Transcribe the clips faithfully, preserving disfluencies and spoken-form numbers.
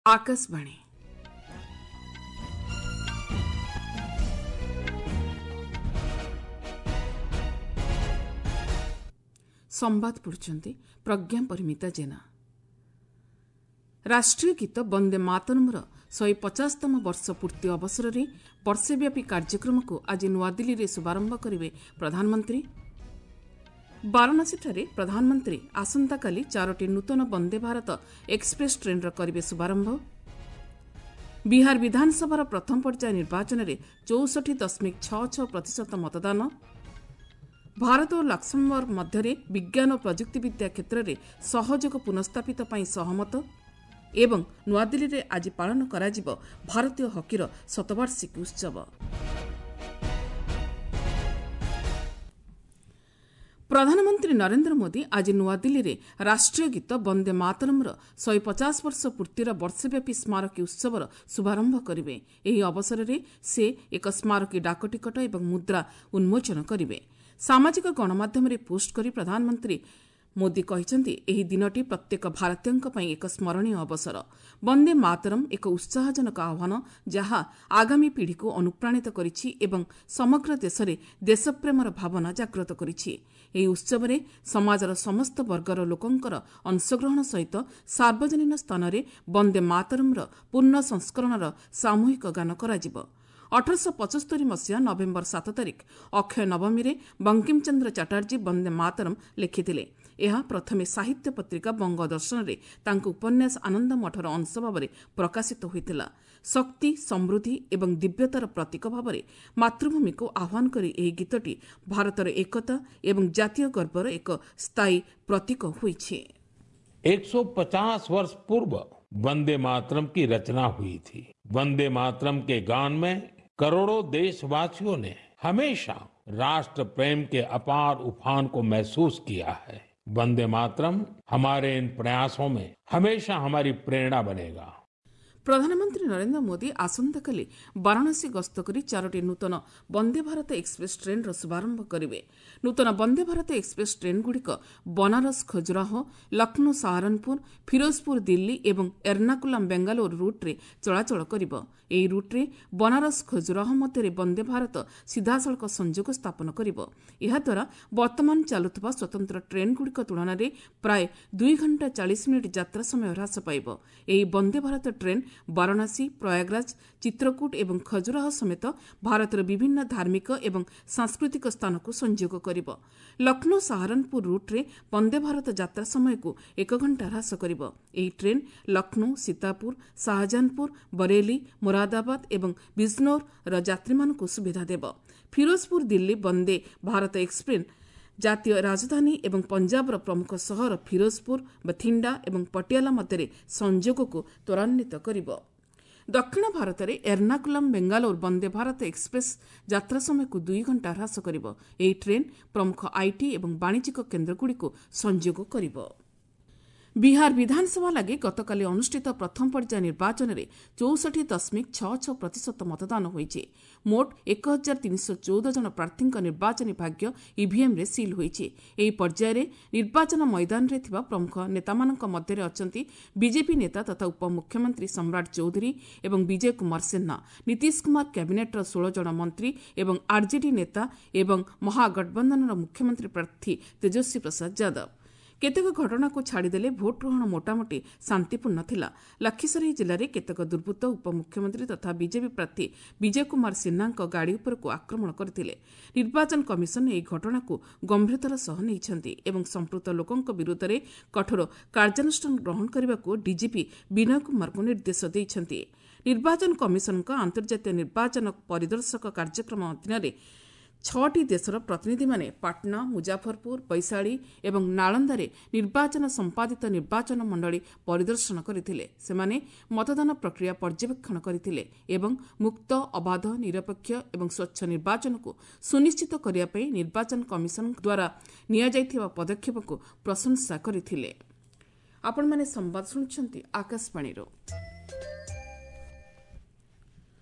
आकाशवाणी संवाद पढ़ुचंती प्रज्ञा परिमिता जेना। राष्ट्रीय गीत वंदे मातरमर शहे पचासतम वर्ष पूर्ति अवसर में वर्षव्यापी कार्यक्रम को आज नुआदिल्ली में शुभारंभ करेंगे प्रधानमंत्री। वाराणसी प्रधानमंत्री आसंता काली चारोटी नूतन वंदे भारत एक्सप्रेस ट्रेन करेंगे शुभारंभ। बिहार विधानसभा प्रथम पर्याय निर्वाचन में चौसठी दशमिक छह छह प्रतिशत मतदान। भारत और लक्समबर्ग मध्य विज्ञान और प्रजुक्तिविद्या क्षेत्र में सहयोग पुनर्स्थापित पर सहमत एवं नुआदिल्ली में आज पालन करा जिवो भारतीय हकीर शतवार्षिकी उत्सव। प्रधानमंत्री नरेंद्र मोदी आज नुआदिल्ली में राष्ट्रीय गीत वंदे मातरमर शहे पचास वर्ष पूर्तिर वर्षव्यापी स्मारकी उत्सवर शुभारंभ करेंगे। यह अवसर में से एक स्मारकी डाकटिकट एवं मुद्रा उन्मोचन करेंगे। सामाजिक गणमाध्यम पोस्ट करी प्रधानमंत्री मोदी कहते एही दिनटी प्रत्येक भारतीयों पई एक स्मरणीय अवसर। वंदे मातरम एक उत्साहजनक आह्वान जहाँ आगामी पीढ़ी को अनुप्राणित करिछि एवं समग्र देश में देशप्रेमर भावना जागृत करिछि। ଏହି ଉତ୍ସବରେ ସମାଜର ସମସ୍ତ ବର୍ଗର ଲୋକଙ୍କର ଅଂଶଗ୍ରହଣ ସହିତ ସାର୍ବଜନୀନ ସ୍ଥାନରେ ବନ୍ଦେ ମାତରମର ପୂର୍ଣ୍ଣ ସଂସ୍କରଣର ସାମୂହିକ ଗାନ କରାଯିବ। ଅଠରଶହ ପଞ୍ଚସ୍ତରୀ ମସିହା ନଭେମ୍ବର ସାତ ତାରିଖ ଅକ୍ଷୟ ନବମୀରେ ବଙ୍କିମଚନ୍ଦ୍ର ଚାଟାର୍ଜୀ ବନ୍ଦେ ମାତରମ୍ ଲେଖିଥିଲେ। ଏହା ପ୍ରଥମେ ସାହିତ୍ୟ ପତ୍ରିକା ବଙ୍ଗ ଦର୍ଶନରେ ତାଙ୍କ ଉପନ୍ୟାସ ଆନନ୍ଦ ମଠର ଅଂଶ ଭାବରେ ପ୍ରକାଶିତ ହୋଇଥିଲା। ଶକ୍ତି ସମୃଦ୍ଧି ଏବଂ ଦିବ୍ୟତାର ପ୍ରତୀକ ଭାବରେ ମାତୃଭୂମିକୁ ଆହ୍ୱାନ କରି ଏହି ଗୀତଟି ଭାରତର ଏକତା ଏବଂ ଜାତୀୟ ଗର୍ବର ଏକ ସ୍ଥାୟୀ ପ୍ରତୀକ ହୋଇଛି। एक सौ पचास वर्ष पूर्व वंदे मातरम की रचना हुई थी। वंदे मातरम के गान में करोड़ों देशवासियों ने हमेशा राष्ट्र प्रेम के अपार उफान को महसूस किया है। वंदे मातरम हमारे इन प्रयासों में हमेशा हमारी प्रेरणा बनेगा। प्रधानमंत्री नरेंद्र मोदी आसंताकाली वाराणसी गस्त करी चारोटी नूतन वंदे भारत एक्सप्रेस ट्रेन शुभारंभ करेंगे। नूतन वंदे भारत एक्सप्रेस ट्रेन गुड़िक बनारस खजुराहो लखनऊ सहारनपुर फिरोजपुर दिल्ली और एर्नाकुलम बेंगालुरु रूट्रे चलाचल करिब। एही रूट्रे बनारस खजुराहो मध्य वंदे भारत सीधासलख संजोग स्थापन करिब। एहाद्वारा वर्तमान चालुथिबा स्वतंत्र ट्रेन गुड़िक तुलन में प्राय दुई घंटा चालीस मिनिट यात्रा समय ह्रास पाइब। एही वंदे भारत ट्रेन वाराणसी प्रयागराज चित्रकूट एवं खजुराहो समेत भारतर विभिन्न धार्मिक एवं सांस्कृतिक स्थान को संयोग करिब। लखनऊ सहारनपुर रूट्रे वंदे भारत यात्रा समय को एक घंटा ह्रास करिब। एही ट्रेन लखनऊ सीतापुर शाहजहानपुर बरेली मुरादाबाद एवं बिजनौर र यात्रीमानकु सुविधा देब। फिरोजपुर दिल्ली वंदे भारत एक्सप्रेस जातीय राजधानी एवं पंजाबर प्रमुख सहर फिरोजपुर बथिंडा एवं पटियाला मध्य संजोग को त्वरान्वित करिब। दक्षिण भारत में एर्नाकुलम बेंगालुरु वंदे भारत एक्सप्रेस यात्रा समय को दुई घंटा ह्रास करिब। एही ट्रेन प्रमुख आईटी एवं वाणिज्यिक केन्द्रगुड़िक संजोग करिब। बिहार विधानसभा लगी गतकाली अनुष्ठित प्रथम पर्याय निर्वाचन में चौसठी दशमिक छह छह प्रतिशत मतदान होइछि। मोट एक हजार तीन सौ चौदह जन प्रार्थी निर्वाचनी भाग्य ईवीएम रे सील होइछि। एही पर्याय रे निर्वाचन मैदान रे थिबा प्रमुख नेतामानक मध्य अछंती बीजेपी नेता तथा उपमुख्यमंत्री सम्राट चौधरी एवं विजय कुमार सिन्हा, नीतीश कुमार कैबिनेटर सोलह जन मंत्री एवं आरजेडी नेता एवं महागठबंधन मुख्यमंत्री प्रार्थी तेजस्वी प्रसाद यादव। केतेक घटना को छाड़देले भोट ग्रहण मोटामोटी शांतिपूर्ण थिला। लखीसराई जिले में केतेक दुर्बृत्त उपमुख्यमंत्री तथा बीजेपी प्रार्थी विजय कुमार सिन्हा गाड़ी उपर को आक्रमण करथिले। निर्वाचन कमिशन ଏହି घटना को गंभीरतार सह नेइछंती एवं संपृक्त लोकंक विरुद्ध रे कठोर कार्यानुष्ठान ग्रहण करबाको डीजीपी विनय कुमार को निर्देश देइछंती। निर्वाचन कमिशन का अंतर्जातीय निर्वाचन परिदर्शक कार्यक्रम अधीन छटी देशर प्रतिनिधि माने पाटना मुजाफरपुर वैशाली एवं नालंदारे निर्वाचन संपादित निर्वाचन मंडली परिदर्शन करथिले। सेमाने मतदान प्रक्रिया पर्यवेक्षण करथिले एवं मुक्त अबाध निरपेक्ष एवं स्वच्छ निर्वाचन को सुनिश्चित करिया पई निर्वाचन कमिशन द्वारा निया जायथिबा पदक्षेप को प्रशंसा करथिले। आपण माने संवाद सुनछंती आकाशवाणी रो।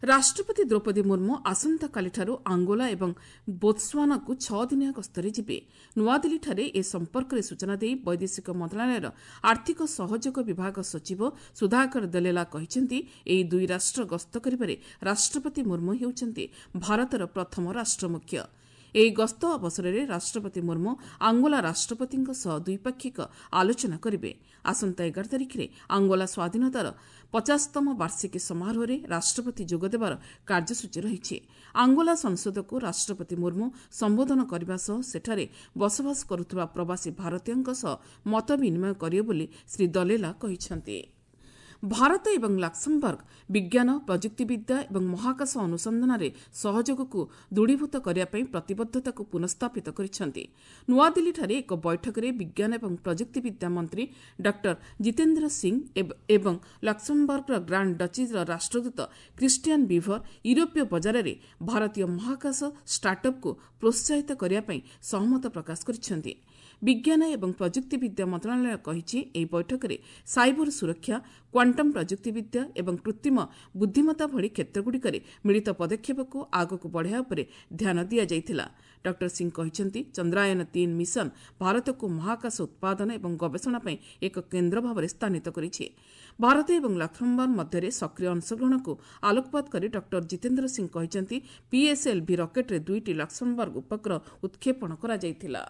ରାଷ୍ଟ୍ରପତି ଦ୍ରୌପଦୀ ମୁର୍ମୁ ଆସନ୍ତାକାଲିଠାରୁ ଆଙ୍ଗୋଲା ଏବଂ ବୋତ୍ସୁଆନାକୁ ଛଅ ଦିନିଆ ଗସ୍ତରେ ଯିବେ। ନୂଆଦିଲ୍ଲୀଠାରେ ଏ ସମ୍ପର୍କରେ ସୂଚନା ଦେଇ ବୈଦେଶିକ ମନ୍ତ୍ରଣାଳୟର ଆର୍ଥିକ ସହଯୋଗ ବିଭାଗ ସଚିବ ସୁଧାକର ଦଲେଲା କହିଛନ୍ତି, ଏହି ଦୁଇ ରାଷ୍ଟ୍ର ଗସ୍ତ କରିବାରେ ରାଷ୍ଟ୍ରପତି ମୁର୍ମୁ ହେଉଛନ୍ତି ଭାରତର ପ୍ରଥମ ରାଷ୍ଟ୍ରମୁଖ୍ୟ। ଏହି ଗସ୍ତ ଅବସରରେ ରାଷ୍ଟ୍ରପତି ମୁର୍ମୁ ଆଙ୍ଗୋଲା ରାଷ୍ଟ୍ରପତିଙ୍କ ସହ ଦ୍ୱିପାକ୍ଷିକ ଆଲୋଚନା କରିବେ। ଆସନ୍ତା ଏଗାର ତାରିଖରେ ଆଙ୍ଗୋଲା ସ୍ୱାଧୀନତାର ପଚାଶତମ ବାର୍ଷିକୀ ସମାରୋହରେ ରାଷ୍ଟ୍ରପତି ଯୋଗଦେବାର କାର୍ଯ୍ୟସୂଚୀ ରହିଛି। ଆଙ୍ଗୋଲା ସଂସଦକୁ ରାଷ୍ଟ୍ରପତି ମୁର୍ମୁ ସମ୍ବୋଧନ କରିବା ସହ ସେଠାରେ ବସବାସ କରୁଥିବା ପ୍ରବାସୀ ଭାରତୀୟଙ୍କ ସହ ମତ ବିନିମୟ କରିବେ ବୋଲି ଶ୍ରୀ ଦଲେଲା କହିଛନ୍ତି। ଭାରତ ଏବଂ ଲକ୍ସମବର୍ଗ ବିଜ୍ଞାନ ପ୍ରଯୁକ୍ତିବିଦ୍ୟା ଏବଂ ମହାକାଶ ଅନୁସନ୍ଧାନରେ ସହଯୋଗକୁ ଦୃଢ଼ୀଭୂତ କରିବା ପାଇଁ ପ୍ରତିବଦ୍ଧତାକୁ ପୁନଃସ୍ଥାପିତ କରିଛନ୍ତି। ନୂଆଦିଲ୍ଲୀଠାରେ ଏକ ବୈଠକରେ ବିଜ୍ଞାନ ଏବଂ ପ୍ରଯୁକ୍ତିବିଦ୍ୟା ମନ୍ତ୍ରୀ ଡକ୍ଟର ଜିତେନ୍ଦ୍ର ସିଂ ଏବଂ ଲକ୍ସମବର୍ଗର ଗ୍ରାଣ୍ଡ ଡଚିର ରାଷ୍ଟ୍ରଦୂତ କ୍ରିଷ୍ଟିଆନ୍ ବିଭର ୟୁରୋପୀୟ ବଜାରରେ ଭାରତୀୟ ମହାକାଶ ଷ୍ଟାର୍ଟଅପ୍କୁ ପ୍ରୋତ୍ସାହିତ କରିବା ପାଇଁ ସହମତ ପ୍ରକାଶ କରିଛନ୍ତି। ବିଜ୍ଞାନ ଏବଂ ପ୍ରଯୁକ୍ତିବିଦ୍ୟା ମନ୍ତ୍ରଣାଳୟ କହିଛି, ଏହି ବୈଠକରେ ସାଇବର ସୁରକ୍ଷା, କ୍ୱାଣ୍ଟମ୍ ପ୍ରଯୁକ୍ତିବିଦ୍ୟା ଏବଂ କୃତ୍ରିମ ବୁଦ୍ଧିମତ୍ତା ଭଳି କ୍ଷେତ୍ରଗୁଡ଼ିକରେ ମିଳିତ ପଦକ୍ଷେପକୁ ଆଗକୁ ବଢ଼ାଇବା ଉପରେ ଧ୍ୟାନ ଦିଆଯାଇଥିଲା। ଡକ୍ଟର ସିଂ କହିଛନ୍ତି, ଚନ୍ଦ୍ରାୟନ ତିନି ମିଶନ ଭାରତକୁ ମହାକାଶ ଉତ୍ପାଦନ ଏବଂ ଗବେଷଣା ପାଇଁ ଏକ କେନ୍ଦ୍ର ଭାବରେ ସ୍ଥାନିତ କରିଛି। ଭାରତ ଏବଂ ଲକ୍ସମବର୍ଗ ମଧ୍ୟରେ ସକ୍ରିୟ ଅଂଶଗ୍ରହଣକୁ ଆଲୋକପାତ କରି ଡକ୍ଟର ଜିତେନ୍ଦ୍ର ସିଂ କହିଛନ୍ତି, ପିଏସ୍ଏଲ୍ଭି ରକେଟ୍ରେ ଦୁଇଟି ଲକ୍ସମବର୍ଗ ଉପଗ୍ରହ ଉତ୍କ୍ଷେପଣ କରାଯାଇଥିଲା।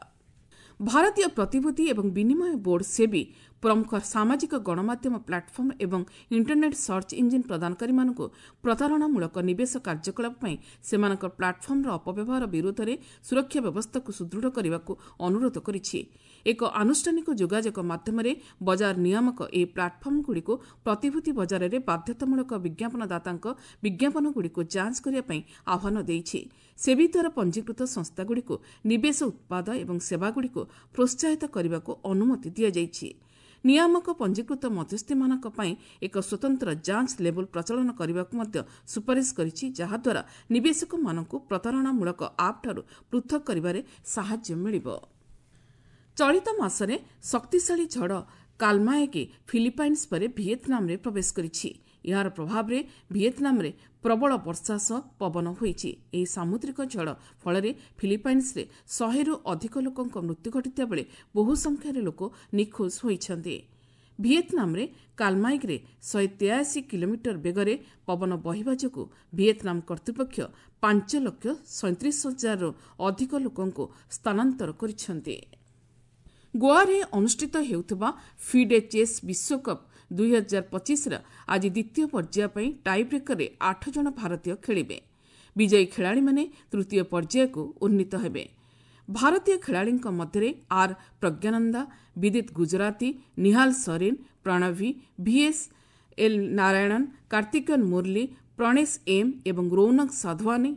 ଭାରତୀୟ ପ୍ରତିଭୂତି ଏବଂ ବିନିମୟ ବୋର୍ଡ ସେବି ପ୍ରମୁଖ ସାମାଜିକ ଗଣମାଧ୍ୟମ ପ୍ଲାଟଫର୍ମ ଏବଂ ଇଣ୍ଟରନେଟ୍ ସର୍ଚ୍ଚ ଇଞ୍ଜିନ୍ ପ୍ରଦାନକାରୀମାନଙ୍କୁ ପ୍ରତାରଣାମୂଳକ ନିବେଶ କାର୍ଯ୍ୟକଳାପ ପାଇଁ ସେମାନଙ୍କ ପ୍ଲାଟଫର୍ମର ଅପବ୍ୟବହାର ବିରୋଧରେ ସୁରକ୍ଷା ବ୍ୟବସ୍ଥାକୁ ସୁଦୃଢ଼ କରିବାକୁ ଅନୁରୋଧ କରିଛି। ଏକ ଆନୁଷ୍ଠାନିକ ଯୋଗାଯୋଗ ମାଧ୍ୟମରେ ବଜାର ନିୟାମକ ଏହି ପ୍ଲାଟଫର୍ମଗୁଡ଼ିକୁ ପ୍ରତିଭୂତି ବଜାରରେ ବାଧ୍ୟତାମୂଳକ ବିଜ୍ଞାପନଦାତାଙ୍କ ବିଜ୍ଞାପନଗୁଡ଼ିକୁ ଯାଞ୍ଚ କରିବା ପାଇଁ ଆହ୍ୱାନ ଦେଇଛି। ସେବି ଦ୍ୱାରା ପଞ୍ଜୀକୃତ ସଂସ୍ଥାଗୁଡ଼ିକୁ ନିବେଶ ଉତ୍ପାଦ ଏବଂ ସେବାଗୁଡ଼ିକୁ ପ୍ରୋତ୍ସାହିତ କରିବାକୁ ଅନୁମତି ଦିଆଯାଇଛି। ନିୟାମକ ପଞ୍ଜୀକୃତ ମଧ୍ୟସ୍ଥିମାନଙ୍କ ପାଇଁ ଏକ ସ୍ୱତନ୍ତ୍ର ଯାଞ୍ଚ ଲେବୁଲ୍ ପ୍ରଚଳନ କରିବାକୁ ମଧ୍ୟ ସୁପାରିଶ କରିଛି, ଯାହାଦ୍ୱାରା ନିବେଶକମାନଙ୍କୁ ପ୍ରତାରଣାମୂଳକ ଆପ୍ଠାରୁ ପୃଥକ୍ କରିବାରେ ସାହାଯ୍ୟ ମିଳିବ। ଚଳିତ ମାସରେ ଶକ୍ତିଶାଳୀ ଝଡ଼ କାଲମାଏଗି ଫିଲିପାଇନ୍ସ ପରେ ଭିଏତନାମରେ ପ୍ରବେଶ କରିଛି। ଏହାର ପ୍ରଭାବରେ ଭିଏତନାମରେ ପ୍ରବଳ ବର୍ଷା ସହ ପବନ ହୋଇଛି। ଏହି ସାମୁଦ୍ରିକ ଝଡ଼ ଫଳରେ ଫିଲିପାଇନ୍ସରେ ଶହେରୁ ଅଧିକ ଲୋକଙ୍କ ମୃତ୍ୟୁ ଘଟିଥିବା ବେଳେ ବହୁ ସଂଖ୍ୟାରେ ଲୋକ ନିଖୋଜ ହୋଇଛନ୍ତି। ଭିଏତନାମରେ କାଲମାଇଗରେ ଶହେ ତେୟାଅଶୀ କିଲୋମିଟର ବେଗରେ ପବନ ବହିବା ଯୋଗୁଁ ଭିଏତନାମ କର୍ତ୍ତୃପକ୍ଷ ପାଞ୍ଚ ଲକ୍ଷ ସଇଁତିରିଶ ହଜାରରୁ ଅଧିକ ଲୋକଙ୍କୁ ସ୍ଥାନାନ୍ତର କରିଛନ୍ତି। ଗୋଆରେ ଅନୁଷ୍ଠିତ ହେଉଥିବା ଫିଡେ ଚେସ୍ ବିଶ୍ୱକପ୍ ଦୁଇ ହଜାର ପଚିଶର ଆଜି ଦ୍ୱିତୀୟ ପର୍ଯ୍ୟାୟ ପାଇଁ ଟାଇବ୍ରେକରରେ ଆଠ ଜଣ ଭାରତୀୟ ଖେଳିବେ। ବିଜୟୀ ଖେଳାଳିମାନେ ତୃତୀୟ ପର୍ଯ୍ୟାୟକୁ ଉନ୍ନୀତ ହେବେ। ଭାରତୀୟ ଖେଳାଳିଙ୍କ ମଧ୍ୟରେ R Praggnanandhaa, Vidit Gujrathi, Nihal Sarin, Pranavi, VS L Narayanan, Karthikeyan Murali, Pranesh M ଏବଂ ରୌନକ ସାଧୱାନି,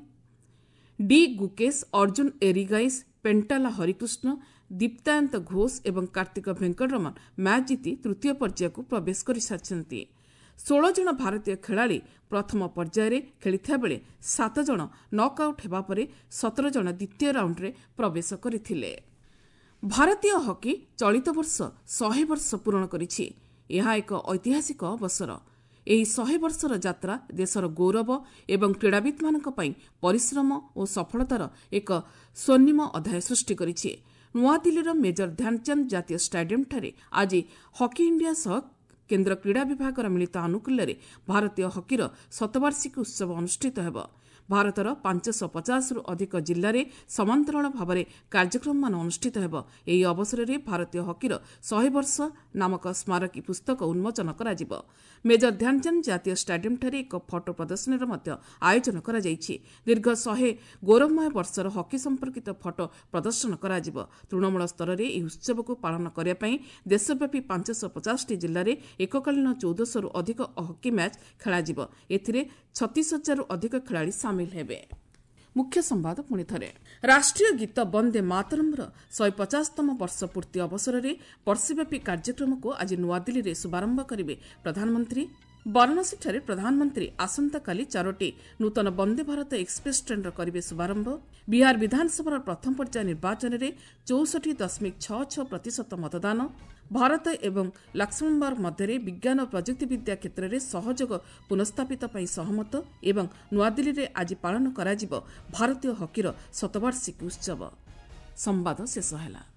ଡି ଗୁକେଶ, ଅର୍ଜୁନ ଏରିଗାଇସ୍, ପେଣ୍ଟାଲା ହରିକୃଷ୍ଣ, ଦୀପ୍ତାୟନ୍ତ ଘୋଷ ଏବଂ କାର୍ତ୍ତିକ ଭେଙ୍କଟରମଣ ମ୍ୟାଚ୍ ଜିତି ତୃତୀୟ ପର୍ଯ୍ୟାୟକୁ ପ୍ରବେଶ କରିସାରିଛନ୍ତି। ଷୋହଳ ଜଣ ଭାରତୀୟ ଖେଳାଳି ପ୍ରଥମ ପର୍ଯ୍ୟାୟରେ ଖେଳିଥିବା ବେଳେ ସାତ ଜଣ ନକ୍ ଆଉଟ୍ ହେବା ପରେ ସତର ଜଣ ଦ୍ୱିତୀୟ ରାଉଣ୍ଡରେ ପ୍ରବେଶ କରିଥିଲେ। ଭାରତୀୟ ହକି ଚଳିତ ବର୍ଷ ଶହେ ବର୍ଷ ପୂରଣ କରିଛି। ଏହା ଏକ ଐତିହାସିକ ଅବସର। ଏହି ଶହେ ବର୍ଷର ଯାତ୍ରା ଦେଶର ଗୌରବ ଏବଂ କ୍ରୀଡ଼ାବିତ୍ମାନଙ୍କ ପାଇଁ ପରିଶ୍ରମ ଓ ସଫଳତାର ଏକ ସ୍ୱର୍ଣ୍ଣିମ ଅଧ୍ୟାୟ ସୃଷ୍ଟି କରିଛି। ନୂଆଦିଲ୍ଲୀର ମେଜର ଧ୍ୟାନଚାନ୍ଦ ଜାତୀୟ ଷ୍ଟାଡିୟମଠାରେ ଆଜି ହକି ଇଣ୍ଡିଆ ସହ କେନ୍ଦ୍ର କ୍ରୀଡ଼ା ବିଭାଗର ମିଳିତ ଆନୁକୂଲ୍ୟରେ ଭାରତୀୟ ହକିର ଶତବାର୍ଷିକୀ ଉତ୍ସବ ଅନୁଷ୍ଠିତ ହେବ। ଭାରତର ପାଞ୍ଚଶହ ପଚାଶରୁ ଅଧିକ ଜିଲ୍ଲାରେ ସମାନ୍ତରାଳ ଭାବରେ କାର୍ଯ୍ୟକ୍ରମମାନ ଅନୁଷ୍ଠିତ ହେବ। ଏହି ଅବସରରେ ଭାରତୀୟ ହକିର ଶହେ ବର୍ଷ ନାମକ ସ୍ମାରକୀ ପୁସ୍ତକ ଉନ୍ମୋଚନ କରାଯିବ। ମେଜର ଧ୍ୟାନଚାନ୍ଦ ଜାତୀୟ ଷ୍ଟାଡିୟମଠାରେ ଏକ ଫଟୋ ପ୍ରଦର୍ଶନୀର ମଧ୍ୟ ଆୟୋଜନ କରାଯାଇଛି। ଦୀର୍ଘ ଶହେ ଗୌରବମୟ ବର୍ଷର ହକି ସମ୍ପର୍କିତ ଫଟୋ ପ୍ରଦର୍ଶନ କରାଯିବ। ତୃଣମୂଳ ସ୍ତରରେ ଏହି ଉତ୍ସବକୁ ପାଳନ କରିବା ପାଇଁ ଦେଶବ୍ୟାପୀ ପାଞ୍ଚଶହ ପଚାଶଟି ଜିଲ୍ଲାରେ ଏକକାଳୀନ ଚଉଦଶହରୁ ଅଧିକ ହକି ମ୍ୟାଚ୍ ଖେଳାଯିବ। ଏଥିରେ ଛତିଶ ହଜାରରୁ ଅଧିକ ଖେଳାଳି ସାମିଲ ହେବେ। ମୁଖ୍ୟ ସମ୍ବାଦ ପୁଣିଥରେ। ରାଷ୍ଟ୍ରୀୟ ଗୀତ ବନ୍ଦେ ମାତରମ୍ର ଶହେ ପଚାଶତମ ବର୍ଷ ପୂର୍ତ୍ତି ଅବସରରେ ବର୍ଷବ୍ୟାପୀ କାର୍ଯ୍ୟକ୍ରମକୁ ଆଜି ନୂଆଦିଲ୍ଲୀରେ ଶୁଭାରମ୍ଭ କରିବେ ପ୍ରଧାନମନ୍ତ୍ରୀ। ବାରାଣସୀଠାରେ ପ୍ରଧାନମନ୍ତ୍ରୀ ଆସନ୍ତାକାଲି ଚାରୋଟି ନୂତନ ବନ୍ଦେ ଭାରତ ଏକ୍ସପ୍ରେସ୍ ଟ୍ରେନ୍ର କରିବେ ଶୁଭାରମ୍ଭ। ବିହାର ବିଧାନସଭାର ପ୍ରଥମ ପର୍ଯ୍ୟାୟ ନିର୍ବାଚନରେ ଚଉଷଠି ଦଶମିକ ଛଅ ଛଅ ପ୍ରତିଶତ ମତଦାନ। ଭାରତ ଏବଂ ଲକ୍ସମବର୍ଗ ମଧ୍ୟରେ ବିଜ୍ଞାନ ଓ ପ୍ରଯୁକ୍ତିବିଦ୍ୟା କ୍ଷେତ୍ରରେ ସହଯୋଗ ପୁନଃସ୍ଥାପିତ ପାଇଁ ସହମତ ଏବଂ ନୂଆଦିଲ୍ଲୀରେ ଆଜି ପାଳନ କରାଯିବ ଭାରତୀୟ ହକିର ଶତବାର୍ଷିକୀ ଉତ୍ସବ। ସମ୍ବାଦ ଶେଷ ହେଲା।